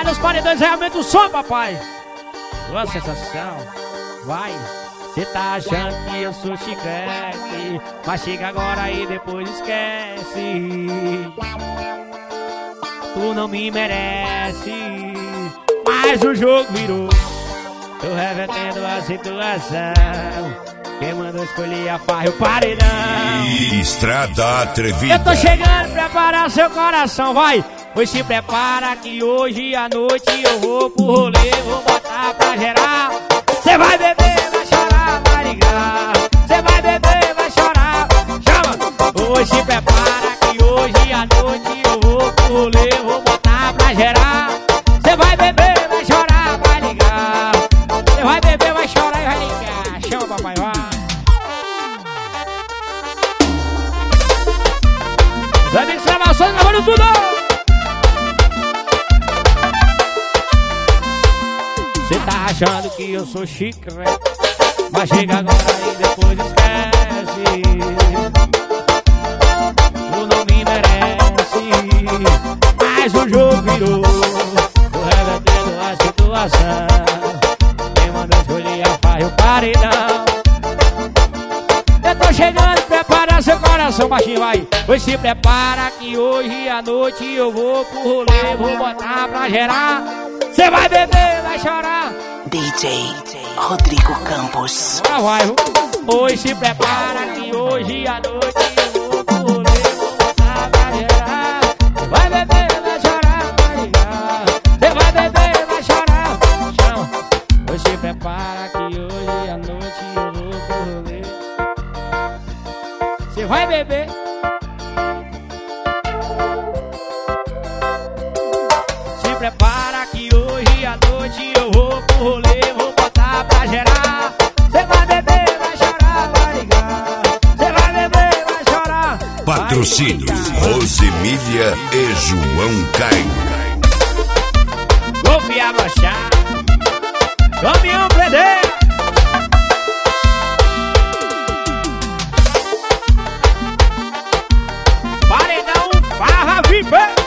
Vai nos paredões, realmente o som, papai. Tua sensação, vai. Cê tá achando que eu sou chiclete, mas chega agora e depois esquece. Tu não me merece, mas o jogo virou. Tô revertendo a situação. Quem mandou escolher a farra e o paredão? Estrada Atrevida. Eu tô chegando, preparar seu coração, vai. Pois se prepara que hoje à noite eu vou pro rolê, vou botar pra gerar. Cê vai beber, vai chorar, vai ligar. Cê vai beber, vai chorar, chama. Hoje se prepara que hoje à noite eu vou pro rolê, vou botar pra gerar. Cê vai beber, vai chorar, vai ligar. Cê vai beber, vai chorar e vai ligar. Chama, papai, vai. Os amigos de gravações gravando tudo. Cê tá achando que eu sou chiclete, mas chega agora e depois esquece. Tu não me merece, mas o jogo virou. Tô revertendo a situação. Quem mandou escolher a farra e o paredão? Eu tô chegando, prepara seu coração, baixinho, vai. Pois se prepara que hoje à noite eu vou pro rolê, vou botar pra gerar. Cê vai beber, vai chorar. DJ Rodrigo Campos. Vai. Hoje se prepara que hoje à noite eu vou pro rolê, vou botar pra gerar. Cê vai beber, vai chorar, vai ligar. Cê vai beber, vai chorar, chama. Hoje se prepara que hoje à noite eu vou pro rolê. Cê vai beber. Se prepara que hoje à noite eu vou pro rolê, vou botar pra gerar. Cê vai beber, vai chorar, vai ligar. Cê vai beber, vai chorar. Patrocínio Rosemília e João Caio. Golpe abaixar, caminhão prender. Paredão, farra, viver.